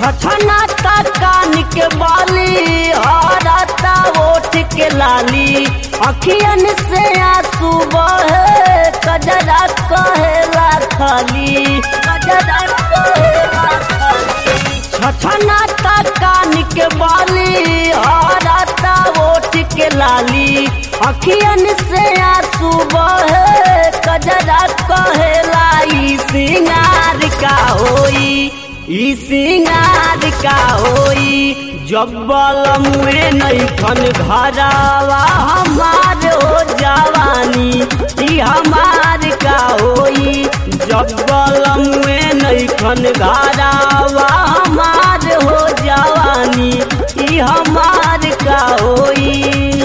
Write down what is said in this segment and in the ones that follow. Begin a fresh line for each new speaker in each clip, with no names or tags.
छछना ता कान के बाली हराता ओठ के लाली अखियन से आंसू बहे कजरा कहेला खाली कजरा कहेला खाली छछना ता कान के बाली हराता ओठ के लाली अखियन से आंसू बहे कजरा कहेला ई सिंगार का होई ई सिंगार का होई जब बलमुए नैखन घरावा हमार हो जवानी ई हमार का होई जब बलमुए नैखन घरावा हमार हो जवानी ई हमार का होई।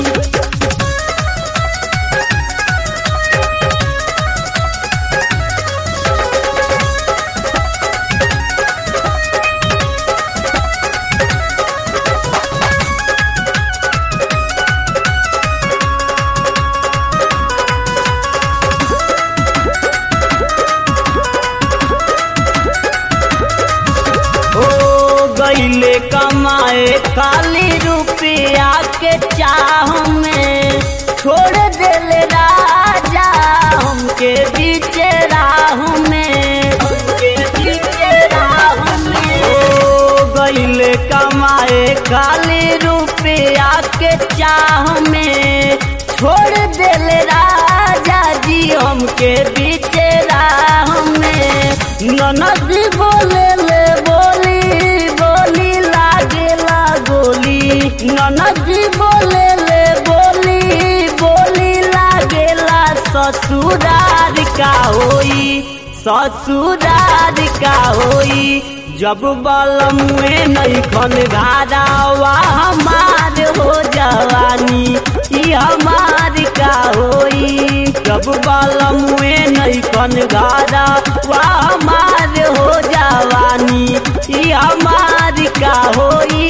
गईले कमाए खाली रुपया के चाह में छोड़ देले राजा हमके बीचे राह में हमके बीचे राह में गईले कमाए खाली रुपया के चाह में छोड़ देले राजा जी हमके बीचे राह में ननद बोले ले ननद बोले ले बोली लागेला ससुरार का होई ससुरार का होई जब बलमुए नैखन घरावा हमार हो जवानी ई हमार का होई जब बलमुए नैखन घरावा हमार हो जवानी ई हमार का होई।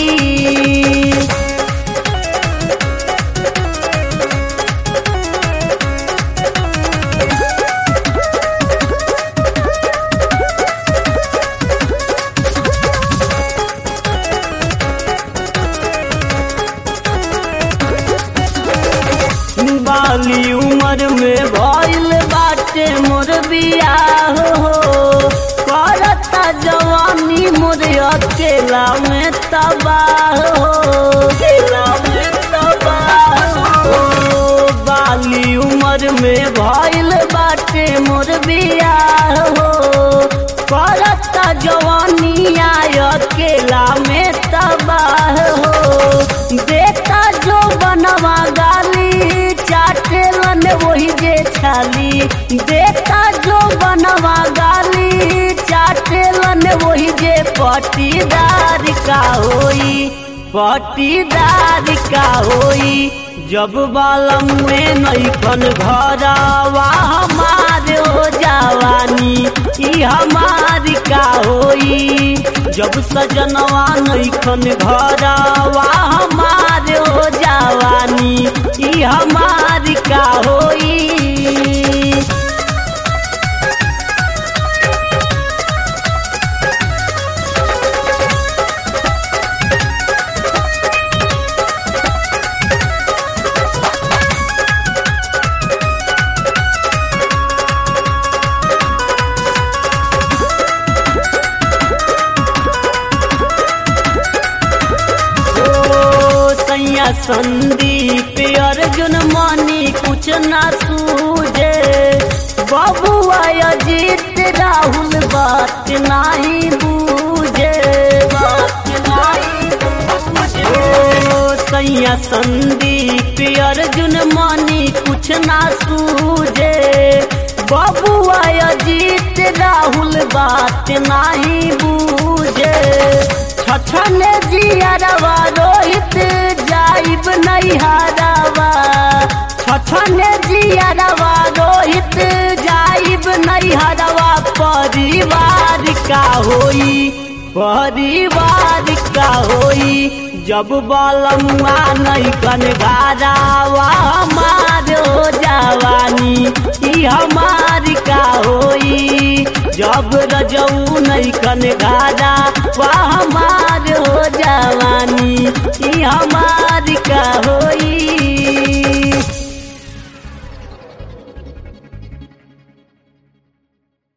बाली उम्र में भइल बाटे मोर बियाह हो करता जवानी मोर अकेला में तबाह हो अकेला में तबाह हो बाली उम्र में भइल बाटे मोर बियाह हो करता जवानी अकेला में तबाह हो बेटा जो बनवा गाली चाटेलन वही जे छाली बेटा जो बनवा गाली चाटेलन वही जे पटीदार का होई पटीदार का होई जब बलमुए नैखन घरावा हमार हो जवानी ई हमार का होई जब सजनवा नैखन घरावा हमार हो जवानी ई हमार का होई। संदीप अर्जुन मानी कुछ ना सूझे बबुआ अजीत राहुल बात नहीं बूझे बात नहीं बूझे सैया संदीप अर्जुन मानी कुछ ना सूझे बबुआ अजीत राहुल बात नहीं बूझे छछने जियरवा रोहित जाइब नहीं हरावा छछने जियरवा रोहित जाइब नहीं हरावा परिवार का होई परिवार का होई जब बलमुआ नैखन घरावा हमार हो जवानी ई हमार का होई जब रजऊ नैखन घरावा